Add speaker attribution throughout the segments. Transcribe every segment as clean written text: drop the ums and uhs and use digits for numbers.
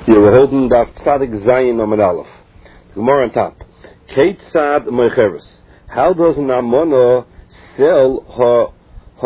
Speaker 1: Yeah, we're holding Daf Tzadik Zayin Amud Aleph. Gemara on top. Keitzad Moicheres. How does an Almana sell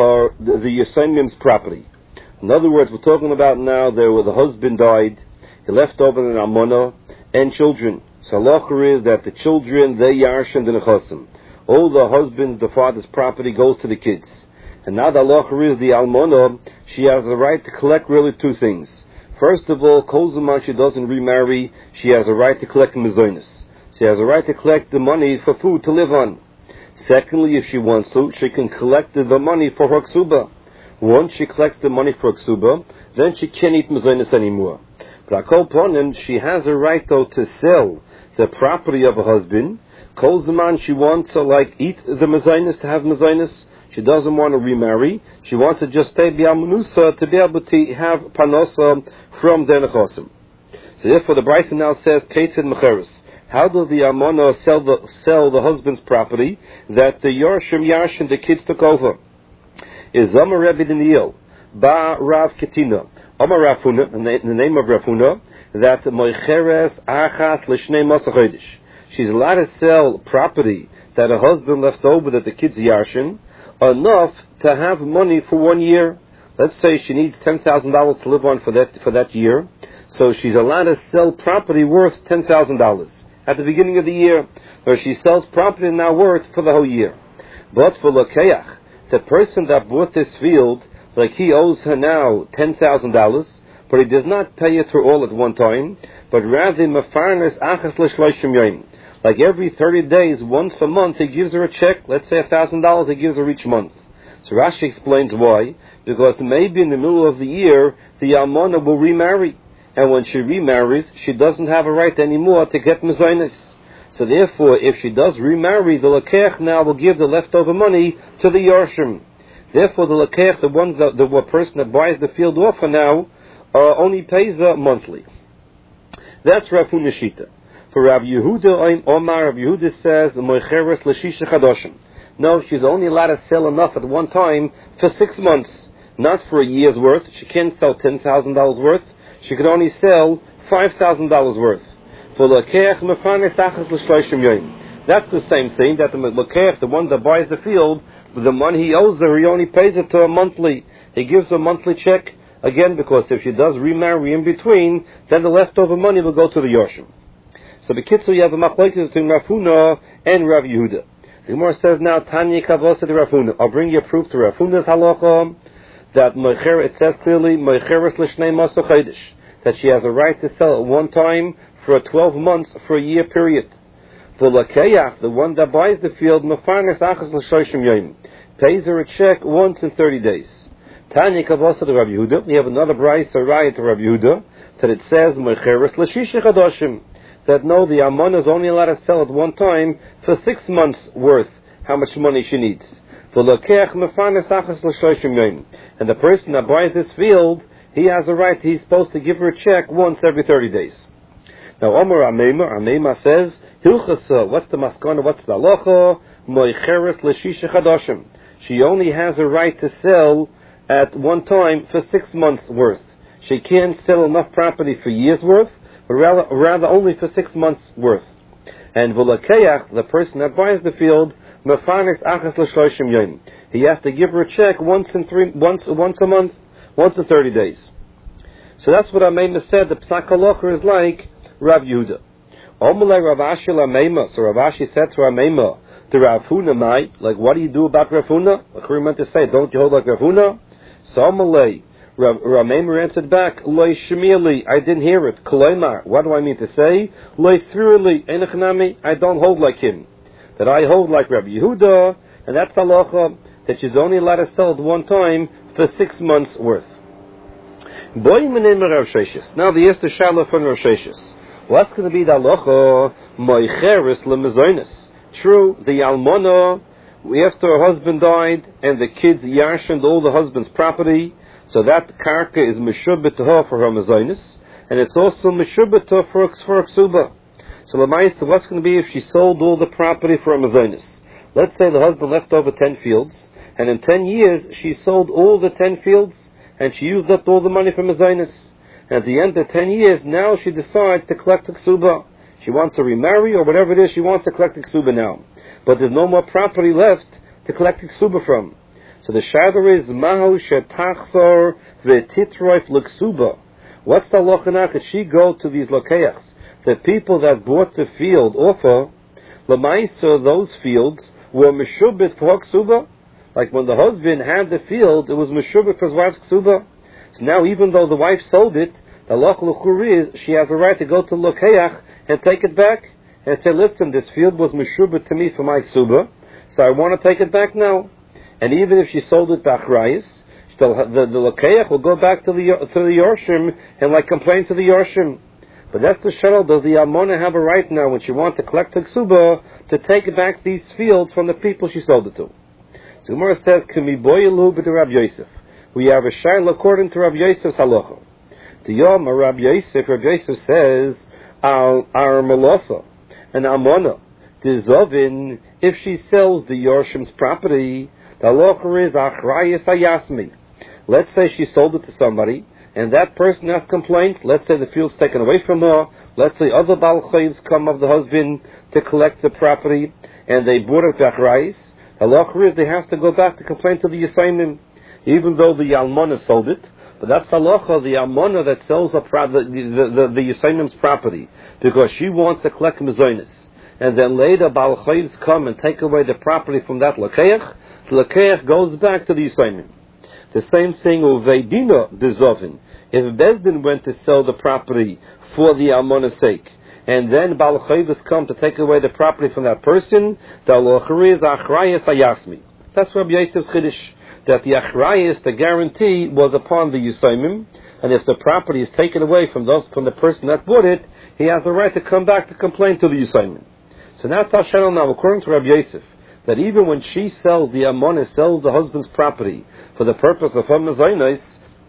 Speaker 1: the Yisrael's property? In other words, we're talking about now where the husband died, he left over an Almana and children. So halacha is that the children, they yarshin the nechasim. All the husband's, the father's property goes to the kids. And now the halacha is the Almana, she has the right to collect really two things. First of all, kol zaman she doesn't remarry, she has a right to collect mezonos. She has a right to collect the money for food to live on. Secondly, if she wants to, she can collect the money for her ksuba. Once she collects the money for her ksuba, then she can't eat mezonos anymore. But akol ponim, she has a right though to sell the property of her husband. Kol zaman she wants to eat the mezonos, to have mezonos. She doesn't want to remarry. She wants to just stay b'almanusa to be able to have panosa from the nechosim. So therefore, the Brisa now says, Keitzad Mecheres. How does the almana sell the husband's property that the Yarshin, the kids took over? Is Amar Rebbe Daniel, Ba Rav Ketina, Amar Rafuna, in the name of Rafuna, that Moicheres Achas L'Shnei Masa Chodesh. She's allowed to sell property that her husband left over that the kids Yarshin, enough to have money for 1 year. Let's say she needs $10,000 to live on for that year. So she's allowed to sell property worth $10,000 at the beginning of the year. Or she sells property now worth for the whole year. But for Lakeach, the person that bought this field, he owes her now $10,000, but he does not pay it for all at one time, but rather Mefarnes Achas L'Shloshim Yom. Like every 30 days, once a month, he gives her a check. Let's say $1,000 he gives her each month. So Rashi explains why. Because maybe in the middle of the year, the almana will remarry. And when she remarries, she doesn't have a right anymore to get mezonos. So therefore, if she does remarry, the lakech now will give the leftover money to the Yarshim. Therefore, the lakech, the person that buys the field off her now, only pays monthly. That's Rav Huna Shita. For Rav Yehuda, Omar, Rav Yehuda says, Moicheres L'Shisha Chadoshim. No, she's only allowed to sell enough at one time for 6 months, not for a year's worth. She can't sell $10,000 worth. She can only sell $5,000 worth. For L'Keach Mefarnes Achas L'Shloshim Yom. That's the same thing, that the L'Keach, the one that buys the field, with the money he owes her, he only pays it to her monthly. He gives her a monthly check, again, because if she does remarry in between, then the leftover money will go to the Yoshim. So the Kitzu, you have a machlokes between Rav Huna and Rav Yehuda. The Gemara says now, Tanya Kavosa to Rav Huna. I'll bring you a proof to Rav Huna's halacha that it says clearly, Moicheres L'Shnei Masa Chodesh, that she has a right to sell at one time for 12 months, for a year period. The Lakeach, the one that buys the field, Mefarnes Achas L'Shoshim Yom, pays her a check once in 30 days. Tanya Kavosa to Rav Yehuda. We have another Brisa Raya to Rav Yehuda that it says, Moicheres L'Shisha Chadoshim, that no, the almana is only allowed to sell at one time for 6 months worth how much money she needs. And the person that buys this field, he has a right, he's supposed to give her a check once every 30 days. Now, Omar Amema says, Hilchasa, what's the maskana, what's the halacha? Moicheres L'Shisha Chadoshim. She only has a right to sell at one time for 6 months worth. She can't sell enough property for years worth, but rather only for 6 months worth. And v'lakeach, the person that buys the field, mefarnes achas l'shloshim yom. He has to give her a check once a month, once in 30 days. So that's what Amema said. The Psak Halacha is like Rav Yehuda. Omelei Rav Ashi l'Amema. So Rav Ashi said to Amema, to Rav Huna, like, what do you do about Rav Huna? Like we meant to say, don't you hold like Rav Huna? So Omelei, Ramemer answered back, Loi Shemili, I didn't hear it. Kolaimar, what do I mean to say? Loi Sririli, Enechnami, I don't hold like him. That I hold like Rabbi Yehuda, and that's the halacha, that she's only allowed to sell at one time for 6 months worth. Boy menem Rav Sheshes. Now the Esther Shalom from Rav Sheshes. What's going to be the halacha? Moicheres lemezonos. True, the almana, after her husband died, and the kids yarshened all the husband's property, so that karka is meshubet to her for her mezonos, and it's also meshubet to her for her ksuba. So l'mayis, what's going to be if she sold all the property for her mezonos? Let's say the husband left over 10 fields, and in 10 years she sold all the 10 fields, and she used up all the money for mezonos. At the end of 10 years, now she decides to collect the ksuba. She wants to remarry or whatever it is, she wants to collect the ksuba now. But there's no more property left to collect the ksuba from. So the shadow is Mahu Shetachzor V'Titroif L'Ksuba. What's the halacha now? Could she go to these lokeachs, the people that bought the field offer, L'maisa, those fields were Meshubit for ksuba? Like when the husband had the field, it was Meshubit for his wife's ksuba. So now even though the wife sold it, the halacha l'chur is she has a right to go to lokeach and take it back and say, listen, this field was Meshubit to me for my ksuba, so I want to take it back now. And even if she sold it b'achrayis, the lokeach will go back to the Yorshim and complain to the Yorshim. But that's the shuttle. Does the almona have a right now, when she wants to collect the ksuba, to take back these fields from the people she sold it to? So Gemara says, "K'mi boyelu b'de Rabbi Yosef." We have a shaila according to Rabbi Yosef's halacha. The Yom Rabbi Yosef says, "Our melosa, an almona, dizovin, if she sells the Yorshim's property, the halacha is achrayis ayasmi." Let's say she sold it to somebody, and that person has complained. Let's say the field's taken away from her. Let's say other Baal Chayes come of the husband to collect the property, and they bought it b'achrayis. Halacha is they have to go back to complain to the Yisayimim, even though the Almona sold it. But that's halacha, the Almona that sells the Yisayimim's property, because she wants to collect Mizonis. And then later Baal Chayes come and take away the property from that Lakeach. The Lakeach goes back to the Yisayimim. The same thing with Veidina Dezovin. If Bezdin went to sell the property for the Almona's sake, and then Baal Chayvus come to take away the property from that person, the halacha is achrayis ayasmi. That's Rabbi Yosef's chiddush, that the achrayis, the guarantee, was upon the Yisayimim, and if the property is taken away from the person that bought it, he has the right to come back to complain to the Yisayimim. So that's our shayla now, according to Rabbi Yosef, that even when she sells, the Ammonah sells the husband's property for the purpose of her mezainos,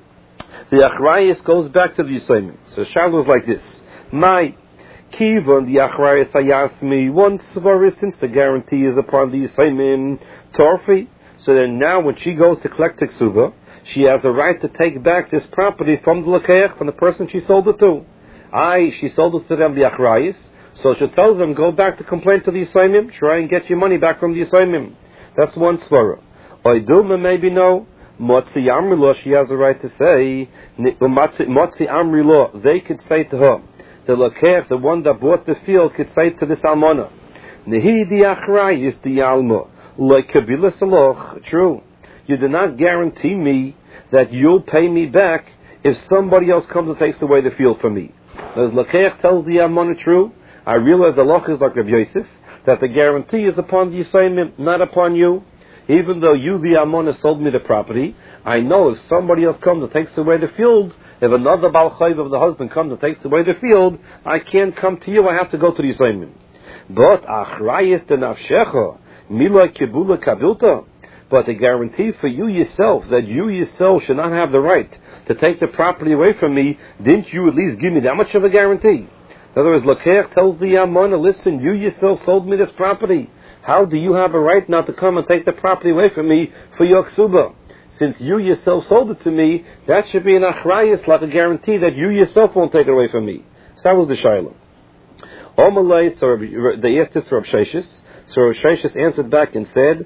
Speaker 1: the achrayis goes back to the Yisayimim. So shayla is like this: my Kivon the achrayis ayasmi, one svaris, since the guarantee is upon the Yisayimim torfi. So then now when she goes to collect ksuba, she has a right to take back this property from the lakeach, from the person she sold it to. She sold it to them, the achrayis, so she tells them, go back to complain to the Yisayimim, try and get your money back from the Yisayimim. That's one svara. Oiduma, maybe no. Motzi Amrilo, she has a right to say, Motzi Amrilo, they could say to her, the lakeach, the one that bought the field, could say to this almona, Nehi di achrayis di alma, like kabila saloch. True, you do not guarantee me that you'll pay me back if somebody else comes and takes away the field from me. As lakeach tells the almona, true, I realize the loch is like Rabbi Yosef, that the guarantee is upon the Yisayimim, not upon you. Even though you, the Almona, sold me the property, I know if somebody else comes and takes away the field, if another Baal Chayv of the husband comes and takes away the field, I can't come to you, I have to go to the Yisayimim. But achrayis de nafshecha, mila kibula kabilta, but the guarantee for you yourself, that you yourself should not have the right to take the property away from me, didn't you at least give me that much of a guarantee? In other words, Lakeach tells the Almona, listen, you yourself sold me this property. How do you have a right now to come and take the property away from me for your ksuba? Since you yourself sold it to me, that should be an achrayis, like a guarantee that you yourself won't take it away from me. So that was the shayla. Omalei, so they asked this to Rav Sheshis. So Rav Sheshis answered back and said,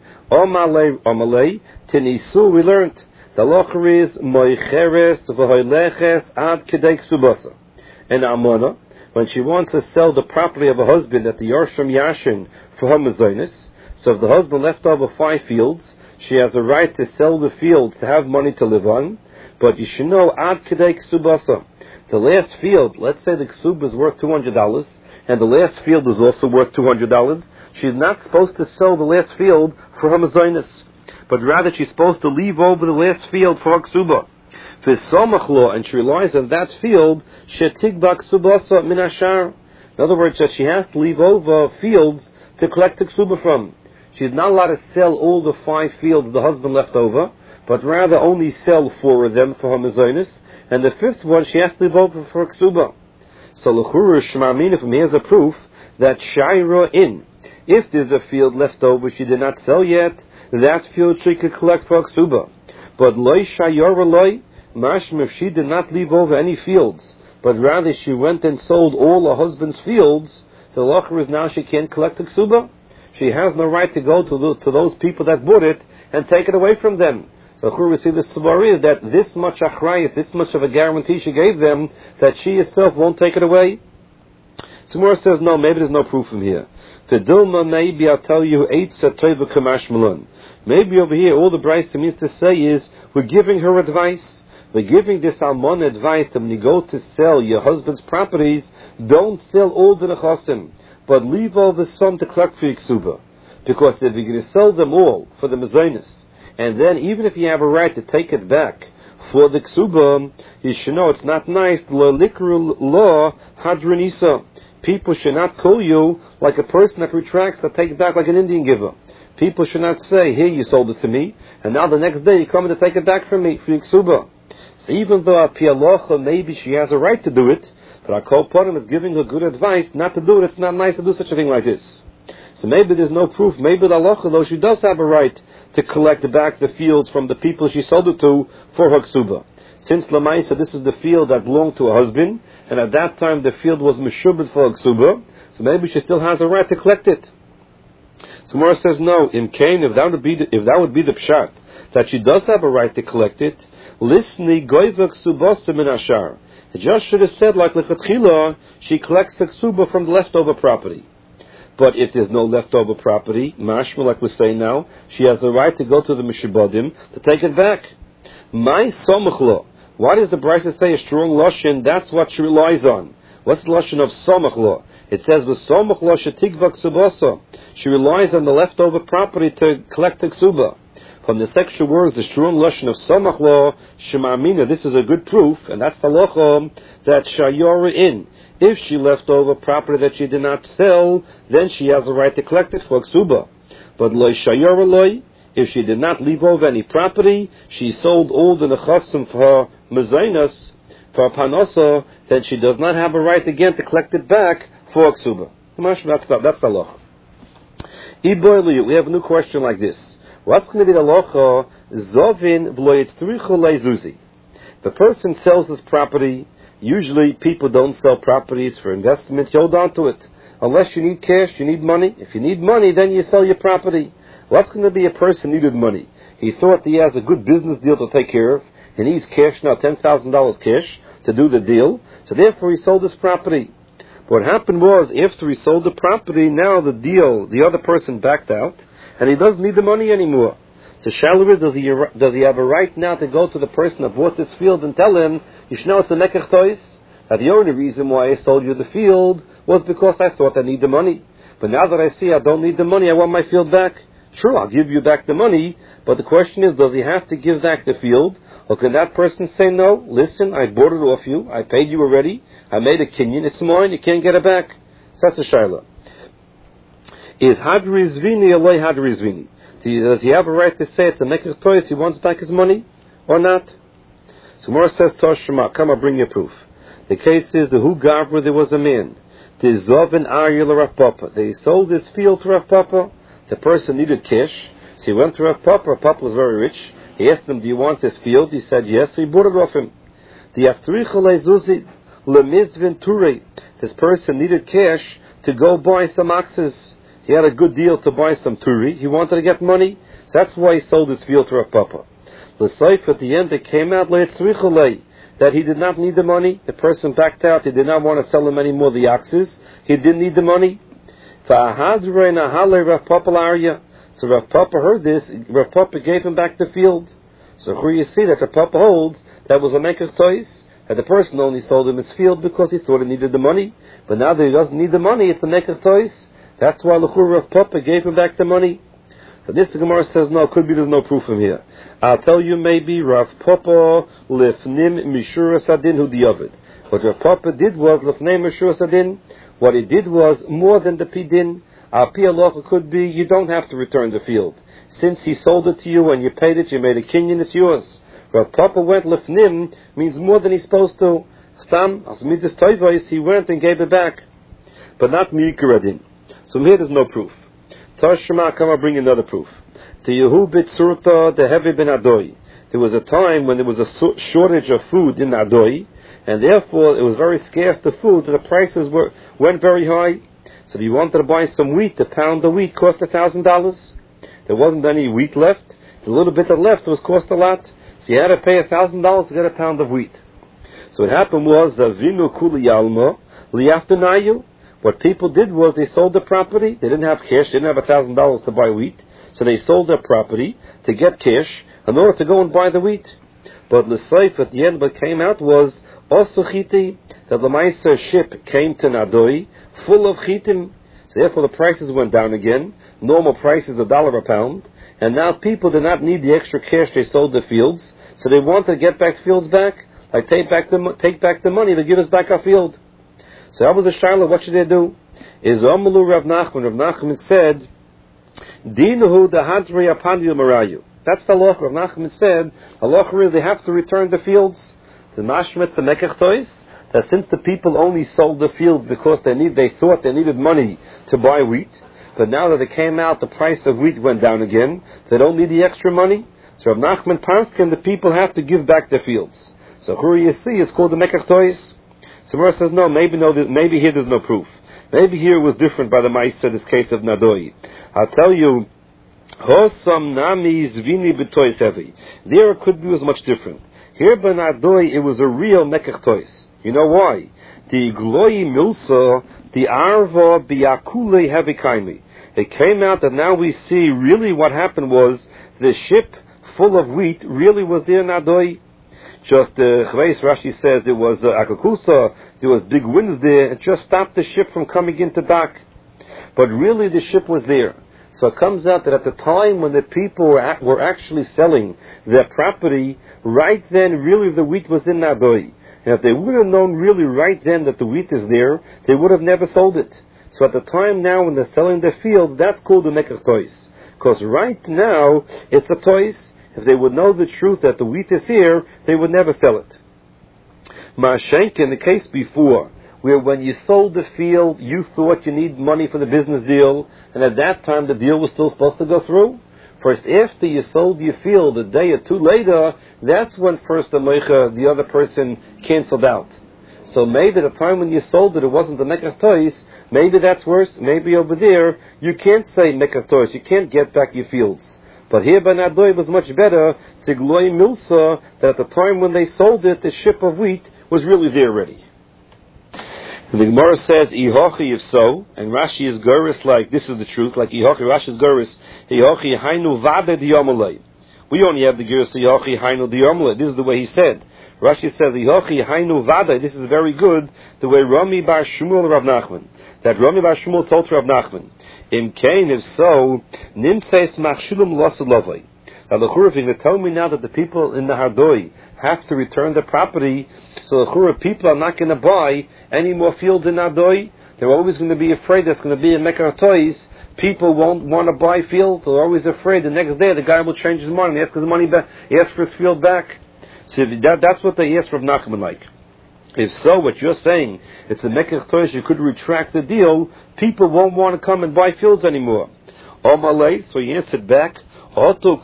Speaker 1: Omalei, tinisu, we learned, the locher is moicheres v'hoileches ad kedei ksubasa. And Almona, when she wants to sell the property of a husband at the Yorshim Yashin for her mezainis, so if the husband left over 5 fields, she has a right to sell the fields to have money to live on. But you should know, ad kedei ksubasa, the last field, let's say the ksuba is worth $200, and the last field is also worth $200, she's not supposed to sell the last field for her mezainis, but rather she's supposed to leave over the last field for her ksuba. And she relies on that field, shetigba ksubasa min ashar. In other words, that she has to leave over fields to collect the ksuba from. She's not allowed to sell all the 5 fields the husband left over, but rather only sell 4 of them for her mezainis, and the 5th one she has to leave over for her ksuba. So l'churu shmamina, from here's a proof that shaira in, if there's a field left over she did not sell yet, that field she could collect for her ksuba. But loy shayora loy, Mashma, if she did not leave over any fields, but rather she went and sold all her husband's fields, so the halacha is now she can't collect the ksuba. She has no right to go to those people that bought it and take it away from them. So we see the Subari that this much achrayus, this much of a guarantee she gave them, that she herself won't take it away. Samura says, no, maybe there's no proof from here. The Dilma, maybe I'll tell you, maybe over here, all the Brisa means to say is, we're giving her advice. We're giving this almon advice that when you go to sell your husband's properties, don't sell all the nechasim, but leave over some to collect for your ksuba. Because if you're going to sell them all for the mezainis, and then even if you have a right to take it back for the ksuba, you should know it's not nice. Lo likru law hadranisa. People should not call you like a person that retracts to take it back like an Indian giver. People should not say, here you sold it to me, and now the next day you come to take it back from me for your ksuba. So even though Pialocha, maybe she has a right to do it, but our Kol Ponim is giving her good advice not to do it. It's not nice to do such a thing like this. So maybe there's no proof. Maybe the halacha, though, she does have a right to collect back the fields from the people she sold it to for her ksuba. Since Lamaisa, this is the field that belonged to her husband, and at that time the field was meshubed for her ksuba, so maybe she still has a right to collect it. So Mora says no. In Cain, if that would be the pshat, that she does have a right to collect it, Lisni goiva ksubosim in ashar. It just should have said like lechatchila, she collects the ksuba from the leftover property. But if there's no leftover property, mashma, like we say now, she has the right to go to the mishibodim to take it back. My somachlo. Why does the Brisa say a strong lashon? That's what she relies on. What's the lashon of somachlo? It says the somachlo shetikva ksubasa. She relies on the leftover property to collect the ksuba. From the sexual words, the strong lashon of samachlo shemamina. This is a good proof, and that's the halacha that shayora in. If she left over property that she did not sell, then she has a right to collect it for ksuba. But loy shayora loy, if she did not leave over any property, she sold all the nechasim for her mezainas, for her panosa, then she does not have a right again to collect it back for ksuba. That's the halacha. We have a new question like this. What's going to be the halacha? Zovin v'loyitzrichu leizuzi. The person sells his property. Usually, people don't sell properties for investment. You hold on to it. Unless you need cash, you need money. If you need money, then you sell your property. What's going to be a person needed money? He thought he has a good business deal to take care of. He needs cash now, $10,000 cash to do the deal. So therefore, he sold his property. What happened was, after he sold the property, now the other person backed out, and he doesn't need the money anymore. So Shalom is, does he have a right now to go to the person that bought this field and tell him, you should know it's a mekach tois? That the only reason why I sold you the field was because I thought I need the money. But now that I see I don't need the money, I want my field back. Sure, I'll give you back the money, but the question is, does he have to give back the field? Or can that person say, no, listen, I bought it off you, I paid you already, I made a kinyan, it's mine, you can't get it back. So that's a shayla. Is hadri zvini aloi hadri zvini? Does he have a right to say it's a mekach tois, he wants back his money, or not? So Mora says, Toshma, come, I'll bring you proof. The case is, the Hu Gavra, there was a man. The Zovin Aryel Rav Papa. They sold his field to Rav Papa. The person needed cash, so he went to Rav Papa. Rav Papa was very rich. He asked him, do you want this field? He said, yes, so he bought it off him. The Aftricha Leizuzi Lemizvin Ture. This person needed cash to go buy some oxes. He had a good deal to buy some turi. He wanted to get money. So that's why he sold his field to Rav Papa. The Seif at the end, it came out that he did not need the money. The person backed out. He did not want to sell him any more of the oxes. He didn't need the money. So Rav Papa heard this. Rav Papa gave him back the field. So here you see that Rav Papa holds that was a mekach tois, that the person only sold him his field because he thought he needed the money. But now that he doesn't need the money, it's a mekach tois. That's why Rav Papa gave him back the money. So this the Gemara says no, could be there's no proof from here. I'll tell you maybe Rav Papa lefnim mishura sadin hu diyavid. What Rav Papa did was lefnim mishura sadin. What he did was more than the pidin. Our piyalocha could be you don't have to return the field. Since he sold it to you and you paid it, you made a kinyan, it's yours. Rav Papa went lefnim means more than he's supposed to. Stam as midas toivos he went and gave it back, but not miikaradin. So here there's no proof. Tashma, come, I'll bring another proof. The Yehu bit surta, the heavy ben adoi. there was a time when there was a shortage of food in Adoi, and therefore it was very scarce the food, so the prices went very high. So if you wanted to buy some wheat, a pound of wheat cost $1,000. There wasn't any wheat left. The little bit that left was cost a lot. So you had to pay $1,000 to get a pound of wheat. So what happened was, Vinu Kuli Yalma, Liaftanayu. What people did was they sold the property. They didn't have cash. They didn't have $1,000 to buy wheat. So they sold their property to get cash in order to go and buy the wheat. But L'Seif, at the end, what came out was also chiti, that the Meiser ship came to Nadoi full of chitim. So therefore the prices went down again. Normal price is $1 a pound. And now people did not need the extra cash they sold the fields. So they wanted to get back fields back. Like take back the money to give us back our field. So that was the shaila. What should they do? Is Amalu Rav Nachman. Rav Nachman said, Dinuhu dahadri apanyu marayu. That's the halacha. Rav Nachman said, halacha is they have to return the fields. The mashmetz and mekach that since the people only sold the fields because they thought they needed money to buy wheat, but now that it came out, the price of wheat went down again. They don't need the extra money. So Rav Nachman Panskin, the people have to give back their fields. So here you see, it's called the mekach tois. So Mor says, maybe here there's no proof. Maybe here it was different by the Meiser, this case of Nadoi. I'll tell you, Hosam Nami Zvini B'tois Hevi. There it could be was much different. Here by Nadoi, it was a real mekach tois. You know why? The Gloi Milsa, the Arva Biakule Hevi Kaimi. It came out that now we see really what happened was the ship full of wheat really was there in Nadoi. Just Rashi says it was Akakusa, there was big winds there, it just stopped the ship from coming into dock. But really the ship was there. So it comes out that at the time when the people were actually selling their property, right then really the wheat was in Nadoi. And if they would have known really right then that the wheat is there, they would have never sold it. So at the time now when they're selling their fields, that's called the mekach tois. Because right now it's a tois. If they would know the truth that the wheat is here, they would never sell it. Ma'ashenk, in the case before, where when you sold the field, you thought you need money for the business deal, and at that time the deal was still supposed to go through. First, after you sold your field, a day or two later, that's when first the other person canceled out. So maybe the time when you sold it, it wasn't the mekach tois. Maybe that's worse. Maybe over there, you can't say mekach tois. You can't get back your fields. But here by Nadoi it was much better, Tigloy Milsa, that at the time when they sold it, the ship of wheat was really there already. And the Gemara says, Ihochi, if so, and Rashi is Guris like, this is the truth, like Ihochi, Rashi is Guris, Ihochi Hainu Vade Diyomalei. We only have the Guris Ihochi Hainu Diyomalei. This is the way he said. Rashi says, Ihochi Hainu Vade, this is very good, the way Rami Bar Shmuel Rav Nachman. That Rami Bar Shmuel told to Rav Nachman. Im Kain, if so, Nimseis Machshilum Losalovai. Now the Churufing, they tell me now that the people in the Hardoi have to return their property, so the Churuf people are not going to buy any more fields in Hardoi. They're always going to be afraid there's going to be a mekach tois. People won't want to buy fields. They're always afraid the next day the guy will change his mind and ask his money back. He asks for his field back. So that's what they asked Rav Nachman like. If so, what you're saying, it's a mekach tois, you could retract the deal, people won't want to come and buy fields anymore. Omalei, so he answered back, do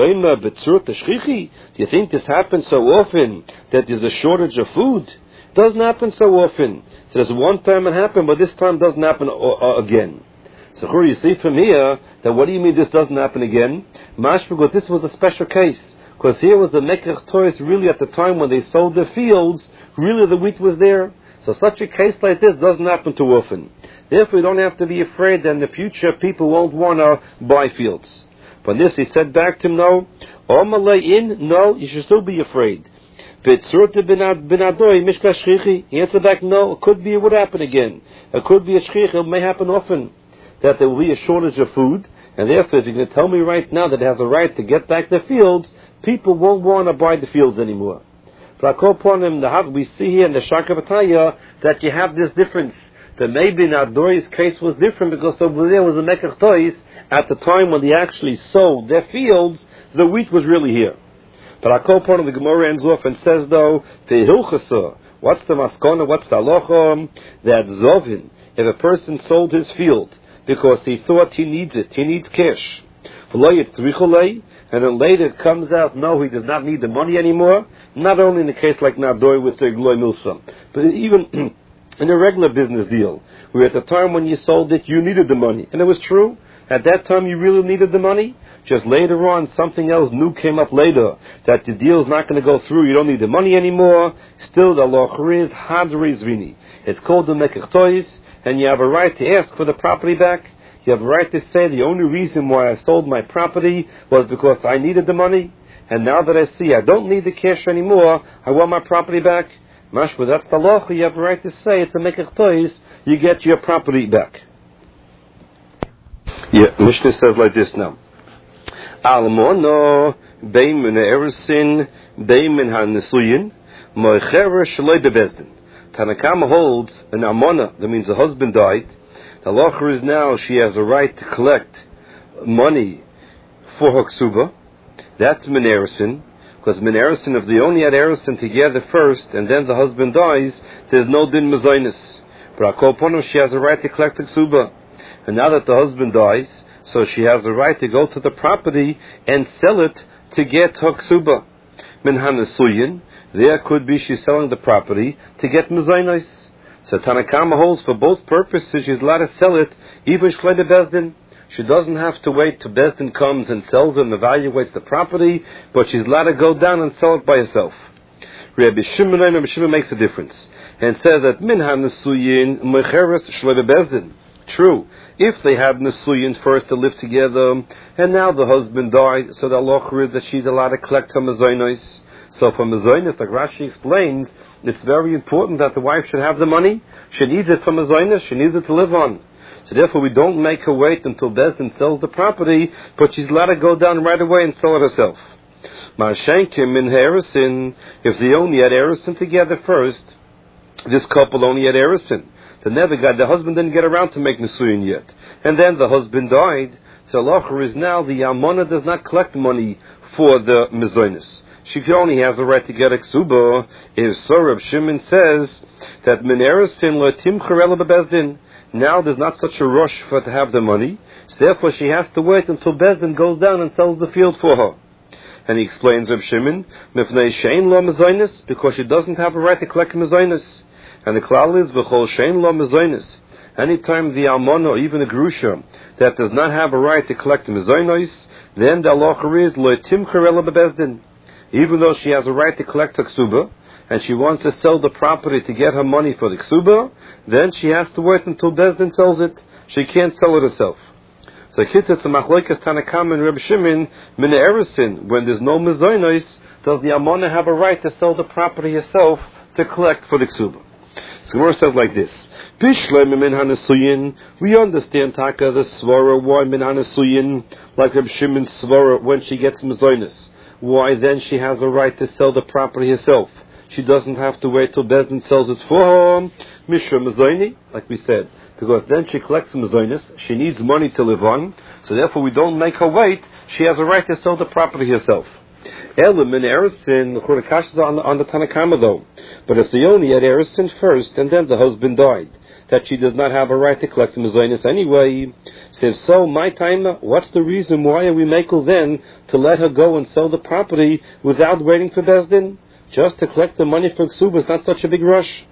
Speaker 1: you think this happens so often that there's a shortage of food? It doesn't happen so often. So there's one time it happened, but this time doesn't happen again. So here you see from here, that what do you mean this doesn't happen again? Mashpugot, this was a special case. Because here was a mekach tois really at the time when they sold the fields, really the wheat was there. So such a case like this doesn't happen too often. Therefore you don't have to be afraid that in the future people won't want to buy fields. But this he said back to him, no. No, you should still be afraid. He answered back, no, it could be, it would happen again. It could be a shchich, it may happen often, that there will be a shortage of food, and therefore if you're going to tell me right now that it has a right to get back the fields, people won't want to buy the fields anymore. But I call upon him, we see here in the Shakavataya that you have this difference. That maybe Nadoi's case was different because over there was a mekach tois. At the time when they actually sold their fields, the wheat was really here. But I call upon him, the Gemara ends off and says though, what's the maskona, what's the halacha? That Zovin, if a person sold his field because he thought he needs it, he needs cash, and then later it comes out, no, he does not need the money anymore, not only in the case like Nadoi with the Gloy Milsam, but even in a regular business deal, where at the time when you sold it, you needed the money. And it was true. At that time, you really needed the money. Just later on, something else new came up later, that the deal is not going to go through, you don't need the money anymore. Still, the law is Hadri Zvini. It's called the Mekech Tois, and you have a right to ask for the property back. You have a right to say the only reason why I sold my property was because I needed the money. And now that I see I don't need the cash anymore, I want my property back. Mashma, that's the law. You have a right to say it's a Mekech Tois, you get your property back. Yeah, Mishnah says like this now. Almono beimin eresin beimin hanesuyin moicherer shloi bebezdin. Tanakama holds an almona, that means the husband died. The halacha is now she has a right to collect money for her ksuba. That's min eresin, because min eresin, if they only had eresin together first and then the husband dies, there's no din mezainis. But akoponim, she has a right to collect the ksuba. And now that the husband dies, so she has a right to go to the property and sell it to get her ksuba. Min hanesuyin, there could be she's selling the property to get mezainos. So Tanakama holds for both purposes she's allowed to sell it, even shlei bezdin. She doesn't have to wait till Bezdin comes and sells and evaluates the property, but she's allowed to go down and sell it by herself. Rabbi Shimon makes a difference and says that min hanesuyin mecheres shlei bezdin. True, if they had nesuyin first to live together, and now the husband died, so the halacha is that she's allowed to collect her mezainos. So for mezainos, like Rashi explains, it's very important that the wife should have the money. She needs it for mezainos, she needs it to live on. So therefore we don't make her wait until Bezdin sells the property, but she's allowed to go down right away and sell it herself. Ma'ashenkim in Harrison, if they only had Harrison together first, this couple only had Harrison. The husband didn't get around to make Nisuyin yet. And then the husband died. So halacha is now the Almona does not collect money for the Mezainis. She only has the right to get a ksuba. If so, Reb Shimon says that min eresin lo timcher ela bebezdin. Now there's not such a rush for her to have the money. So therefore she has to wait until Bezdin goes down and sells the field for her. And he explains Reb Shimon, mifnei shein lo mezainis, because she doesn't have a right to collect mezainis. And the klal is v'chol shein lo mezainis. Anytime the almona or even a grusha that does not have a right to collect mezainos, then the halacha is lo timcher ela bebezdin. Even though she has a right to collect her ksuba, and she wants to sell the property to get her money for the ksuba, then she has to wait until Bezdin sells it. She can't sell it herself. So Kittas Machloikas Tanakam and Reb Shimon min eresin, when there's no mezainos, does the almona have a right to sell the property herself to collect for the ksuba? So Gemara says like this: Bishleim min hanesuyin. We understand Taka the svara why min hanesuyin, like Reb Shimon's svara when she gets mezainos. Why then she has a right to sell the property herself? She doesn't have to wait till Bezdin sells it for her. Mishra Mazaini, like we said, because then she collects mezainis. She needs money to live on, so therefore we don't make her wait. She has a right to sell the property herself. Elam and Erisin, on the Tanakama though. But if they only had Erisin first and then the husband died, that she does not have a right to collect mezainis anyway. So if so, my time, what's the reason why are we makel then to let her go and sell the property without waiting for Bezdin? Just to collect the money for ksuba is not such a big rush.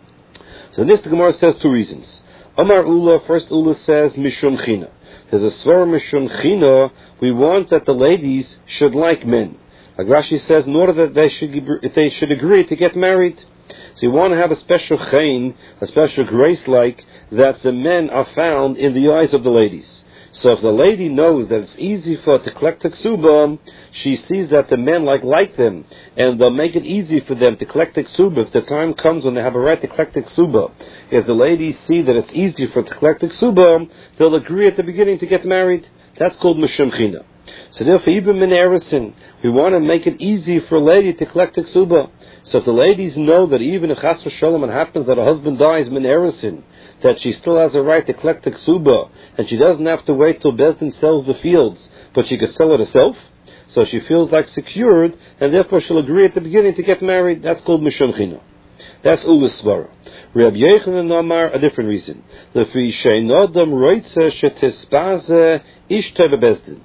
Speaker 1: So this the Gemara says two reasons. Amar Ula, first Ula says Mishum China. There's a svara Mishum China. We want that the ladies should like men. Like Rashi says, in order that they should agree to get married. So you want to have a special chain, a special grace like that the men are found in the eyes of the ladies. So if the lady knows that it's easy for her to collect the ksuba, she sees that the men like them, and they'll make it easy for them to collect the ksuba. If the time comes when they have a right to collect the ksuba, if the ladies see that it's easy for her to collect the ksuba, they'll agree at the beginning to get married. That's called Mishum China. So therefore, even min eresin, we want to make it easy for a lady to collect the ksuba. So if the ladies know that even if chas v'sholom it happens that a husband dies min eresin, that she still has a right to collect the ksuba, and she doesn't have to wait till Bezdin sells the fields, but she can sell it herself, so she feels like secured, and therefore she'll agree at the beginning to get married. That's called Mishum China. That's Ulis Svara. Reb Yechanan Amar, a different reason. Lefi sheinodam roitze shetispaze ishtei bebezdin.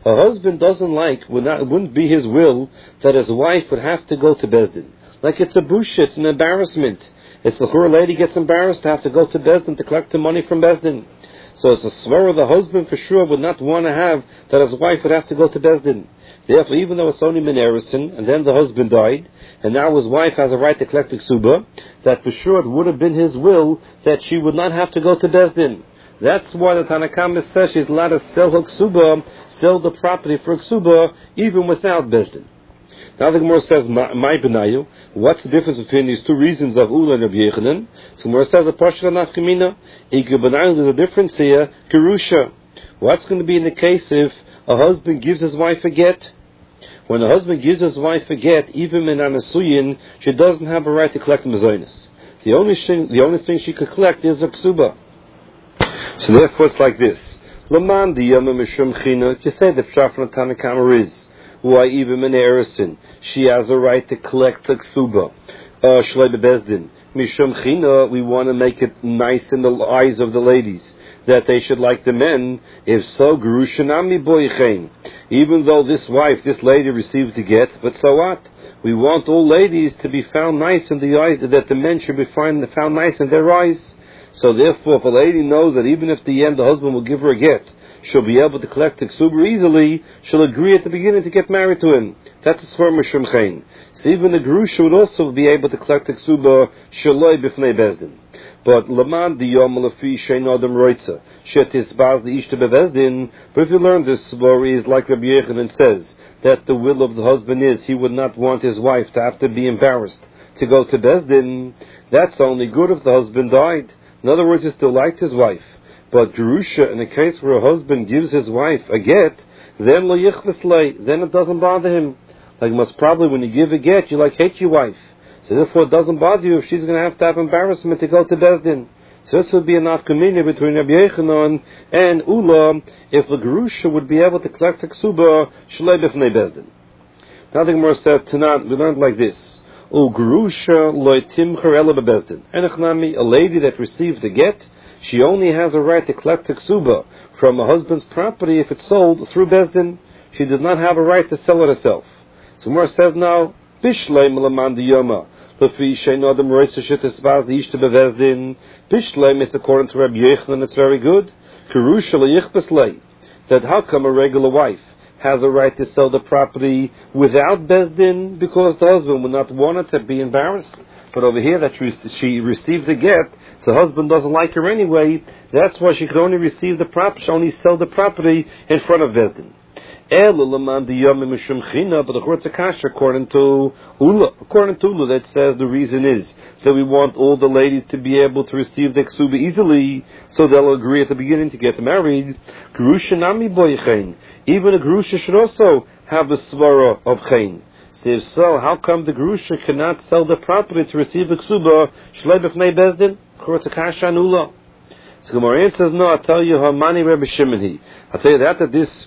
Speaker 1: A husband doesn't like, it wouldn't be his will that his wife would have to go to Bezdin. Like it's a busha, it's an embarrassment. It's the poor lady gets embarrassed to have to go to Bezdin to collect the money from Bezdin. So it's a svara the husband for sure would not want to have that his wife would have to go to Bezdin. Therefore, even though it's only Minerison, and then the husband died, and now his wife has a right to collect the ksuba, that for sure it would have been his will that she would not have to go to Bezdin. That's why the Tanakhama says she's allowed to sell her ksuba, sell the property for ksuba, even without Bezdin. Now the Gemara says, "My benayu." What's the difference between these two reasons of Ula and Rabbi Yechanan? So Gemara says, "A pasha nafkamina." There's a difference here. Gerusha. What's going to be in the case if a husband gives his wife a get? When a husband gives his wife a get, even in anasuyin, she doesn't have a right to collect mazonis. The only thing she could collect is a ksuba. So therefore, it's like this: Laman diyama mishum china. You say the pshat from Tanakhama is why even in Erison she has a right to collect the ksuba. Shlei bebezdin mishum china. We want to make it nice in the eyes of the ladies, that they should like the men. If so, gerushanami boichein. Even though this lady received the get, but so what? We want all ladies to be found nice in the eyes, that the men should be found nice in their eyes. So therefore, if a lady knows that even if at the end the husband will give her a get, she'll be able to collect the ksuba easily, she'll agree at the beginning to get married to him. That's a svar mishum chen. So even the gerusha would also be able to collect the ksuba shaloi b'fnei bezdin. But laman diyom lefi shein adam roitza shetis baz liishta bevezdin. But if you learn this story, is like Rabbi Yechanan says, that the will of the husband is he would not want his wife to have to be embarrassed to go to bezdin. That's only good if the husband died. In other words, he still liked his wife. But gerusha, in a case where a husband gives his wife a get, then lo yichlis lei, then it doesn't bother him. Like most probably when you give a get, you hate your wife. So therefore it doesn't bother you if she's going to have embarrassment to go to Bezdin. So this would be an afkamina between Rabbi Yechanan and Ula, if the gerusha would be able to collect the ksuba shlei b'fnei Bezdin. Now the Gemara says, Tanan, we learned like this: U gerusha lo timcher ela bebezdin. Enechnami, a lady that received the get, she only has a right to collect the ksuba from a husband's property if it's sold through Bezdin. She does not have a right to sell it herself. So Gemara says now, Bishleim laman diyoma. Lefi shein adam roitza shetis baz liishta bevezdin. Bishleim is according to Rabbi Yechanan, it's very good. Gerusha lo yichbes lei. That how come a regular wife has a right to sell the property without Bezdin, because the husband would not want her to be embarrassed. But over here that she received the get, so the husband doesn't like her anyway, that's why she could only receive the property, only sell the property in front of Bezdin. But the Kasha, according to Ula, that says the reason is that we want all the ladies to be able to receive the ksuba easily, so they'll agree at the beginning to get married. Gerusha nami boichein. Even a gerusha should also have the svara of chen. So if so, how come the gerusha cannot sell the property to receive the ksuba shlei b'fnei Bezdin? According to Kasha and Ula. So Gemara says, no, I'll tell you how many Rebbe Shimon. I'll tell you that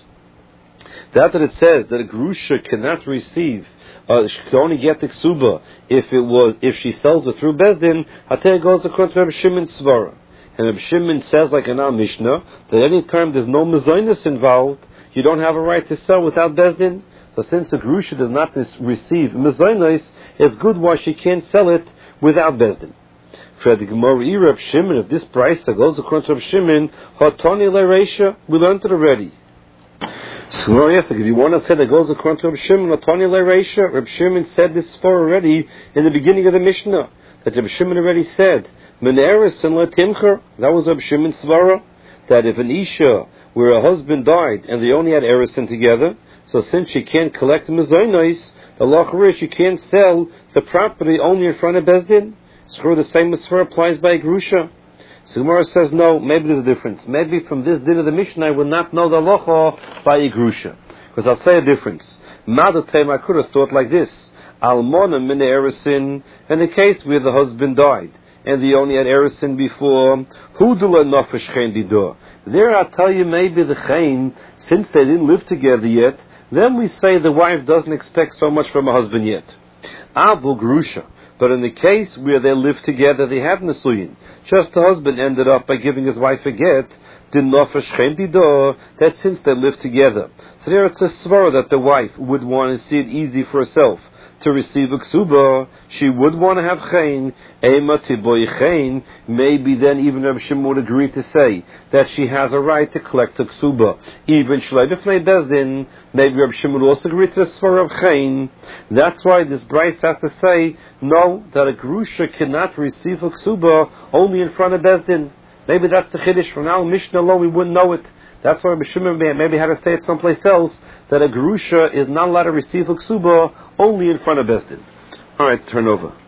Speaker 1: it says that a gerusha cannot receive, she can only get the ksuba if she sells it through Bezdin. Hatei goes according to Rabbi Shimon's svara, and Rabbi Shimon says, like in our Mishnah, that any time there's no mezainis involved, you don't have a right to sell without Bezdin. So since the gerusha does not receive mezainis, it's good why she can't sell it without Bezdin. For the Gemara, Rabbi Shimon, if this price goes according to Rabbi Shimon, hatani lereisha, we learned it already. So yes, if you want to say that goes according to Rabbi Shimon, Rabbi Shimon said this for already in the beginning of the Mishnah, that Rabbi Shimon already said, Meneris and Timcher, that was Rabbi Shimon's svara, that if an Isha, where a husband died, and they only had Erison together, so since she can't collect mezainos, the law is she can't sell the property only in front of Bezdin. So the same svara applies by a gerusha. So Gemara says, no, maybe there's a difference. Maybe from this din of the Mishnah I would not know the halacha by a gerusha. Because I'll say a difference. Madatem, I could have thought like this. Almona min Erison, in the case where the husband died, and they only had Erison before, Hudula nafesh chen didur. There I'll tell you maybe the chen, since they didn't live together yet, then we say the wife doesn't expect so much from her husband yet. Abu gerusha. But in the case where they live together, they have Nisuyin. Just the husband ended up by giving his wife a get, that since they live together. So there it's a svara that the wife would want to see it easy for herself to receive a ksuba. She would want to have chen, maybe then even Reb Shimon would agree to say that she has a right to collect a ksuba. Even Shlei B'fnei Bezdin, maybe Reb Shimon would also agree to the svara of chen. That's why this Bryce has to say, no, that a grusha cannot receive a ksuba only in front of Bezdin. Maybe that's the chiddush. From now, Mishnah alone, we wouldn't know it. That's why Reb Shimon maybe had to say it someplace else, that a grusha is not allowed to receive a ksuba only in front of Bezdin. All right, turn over.